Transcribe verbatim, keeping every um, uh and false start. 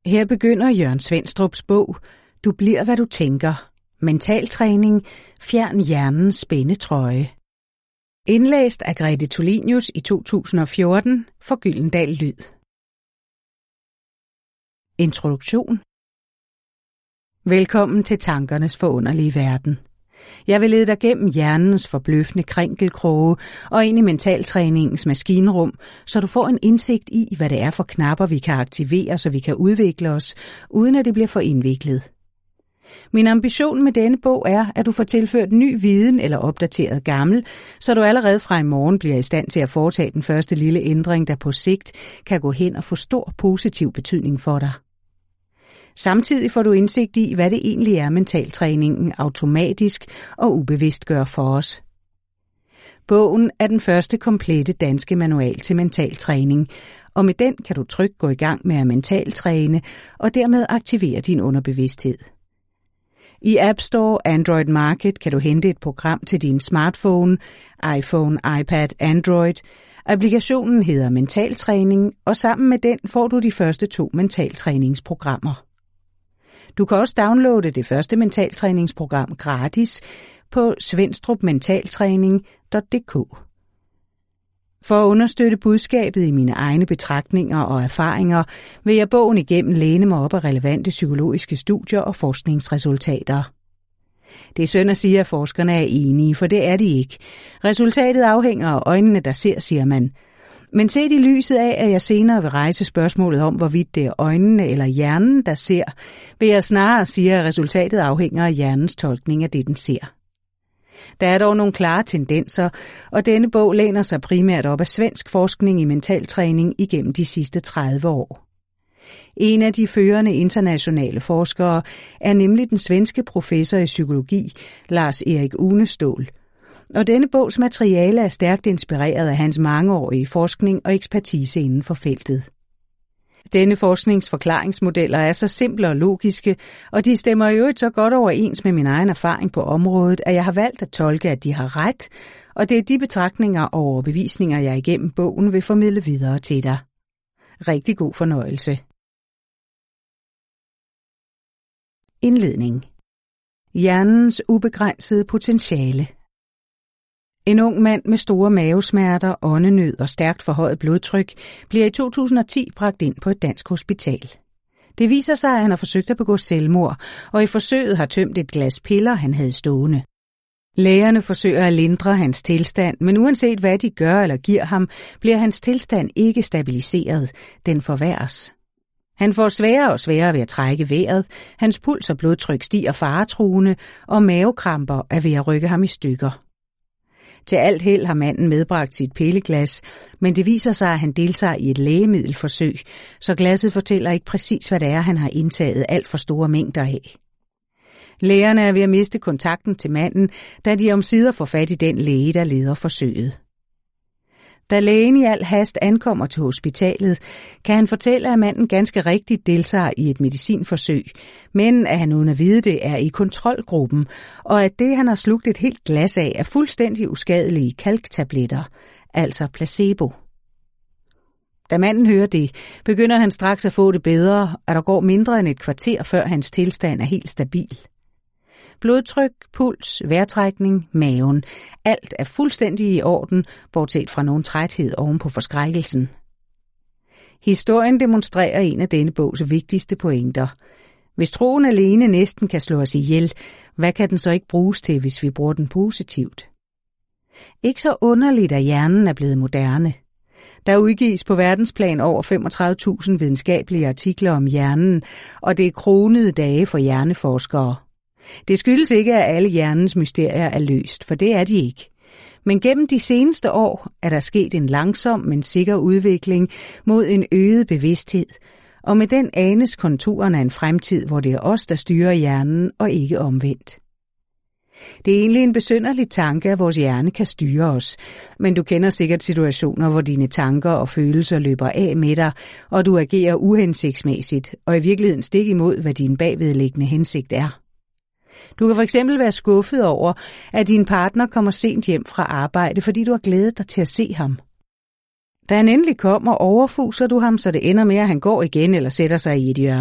Her begynder Jørgen Svendstrups bog Du bliver, hvad du tænker. Mentaltræning. Fjern hjernens spændetrøje. Indlæst af Grete Tulinius i to tusind og fjorten for Gyldendal Lyd. Introduktion. Velkommen til tankernes forunderlige verden. Jeg vil lede dig gennem hjernens forbløffende krinkelkroge og ind i mentaltræningens maskinrum, så du får en indsigt i, hvad det er for knapper, vi kan aktivere, så vi kan udvikle os, uden at det bliver for indviklet. Min ambition med denne bog er, at du får tilført ny viden eller opdateret gammel, så du allerede fra i morgen bliver i stand til at foretage den første lille ændring, der på sigt kan gå hen og få stor positiv betydning for dig. Samtidig får du indsigt i, hvad det egentlig er, mentaltræningen automatisk og ubevidst gør for os. Bogen er den første komplette danske manual til mentaltræning, og med den kan du trygt gå i gang med at mentaltræne og dermed aktivere din underbevidsthed. I App Store Android Market kan du hente et program til din smartphone, iPhone, iPad, Android. Applikationen hedder Mentaltræning, og sammen med den får du de første to mentaltræningsprogrammer. Du kan også downloade det første mentaltræningsprogram gratis på svendstrup mentaltræning punktum d k. For at understøtte budskabet i mine egne betragtninger og erfaringer, vil jeg bogen igennem læne mig op af relevante psykologiske studier og forskningsresultater. Det er synd at sige, at forskerne er enige, for det er de ikke. Resultatet afhænger af øjnene, der ser, siger man. Men set i lyset af, at jeg senere vil rejse spørgsmålet om, hvorvidt det er øjnene eller hjernen, der ser, vil jeg snarere sige, at resultatet afhænger af hjernens tolkning af det, den ser. Der er dog nogle klare tendenser, og denne bog læner sig primært op af svensk forskning i mentaltræning igennem de sidste tredive år. En af de førende internationale forskere er nemlig den svenske professor i psykologi, Lars Erik Unestål, og denne bogs materiale er stærkt inspireret af hans mangeårige forskning og ekspertise inden for feltet. Denne forskningsforklaringsmodeller er så simple og logiske, og de stemmer i øvrigt så godt overens med min egen erfaring på området, at jeg har valgt at tolke, at de har ret, og det er de betragtninger og overbevisninger, jeg igennem bogen vil formidle videre til dig. Rigtig god fornøjelse. Indledning. Hjernens ubegrænsede potentiale. En ung mand med store mavesmerter, åndenød og stærkt forhøjet blodtryk bliver i to tusind og ti bragt ind på et dansk hospital. Det viser sig, at han har forsøgt at begå selvmord, og i forsøget har tømt et glas piller, han havde stående. Lægerne forsøger at lindre hans tilstand, men uanset hvad de gør eller giver ham, bliver hans tilstand ikke stabiliseret. Den forværres. Han får sværere og sværere ved at trække vejret, hans puls og blodtryk stiger faretruende, og mavekramper er ved at rykke ham i stykker. Til alt held har manden medbragt sit pilleglas, men det viser sig, at han deltager i et lægemiddelforsøg, så glasset fortæller ikke præcis, hvad det er, han har indtaget alt for store mængder af. Lægerne er ved at miste kontakten til manden, da de omsider får fat i den læge, der leder forsøget. Da lægen i al hast ankommer til hospitalet, kan han fortælle, at manden ganske rigtigt deltager i et medicinforsøg, men at han uden at vide det er i kontrolgruppen, og at det, han har slugt et helt glas af, er fuldstændig uskadelige kalktabletter, altså placebo. Da manden hører det, begynder han straks at få det bedre, at der går mindre end et kvarter, før hans tilstand er helt stabil. Blodtryk, puls, vejrtrækning, maven. Alt er fuldstændig i orden, bortset fra nogen træthed oven på forskrækkelsen. Historien demonstrerer en af denne bogs vigtigste pointer. Hvis troen alene næsten kan slå os ihjel, hvad kan den så ikke bruges til, hvis vi bruger den positivt? Ikke så underligt, at hjernen er blevet moderne. Der udgives på verdensplan over femogtredive tusind videnskabelige artikler om hjernen, og det er kronede dage for hjerneforskere. Det skyldes ikke, at alle hjernens mysterier er løst, for det er de ikke. Men gennem de seneste år er der sket en langsom, men sikker udvikling mod en øget bevidsthed, og med den anes konturen af en fremtid, hvor det er os, der styrer hjernen, og ikke omvendt. Det er egentlig en besynderlig tanke, at vores hjerne kan styre os, men du kender sikkert situationer, hvor dine tanker og følelser løber af med dig, og du agerer uhensigtsmæssigt, og i virkeligheden stik imod, hvad din bagvedliggende hensigt er. Du kan for eksempel være skuffet over, at din partner kommer sent hjem fra arbejde, fordi du har glædet dig til at se ham. Da han endelig kommer, overfuser du ham, så det ender med, at han går igen eller sætter sig i et hjørne.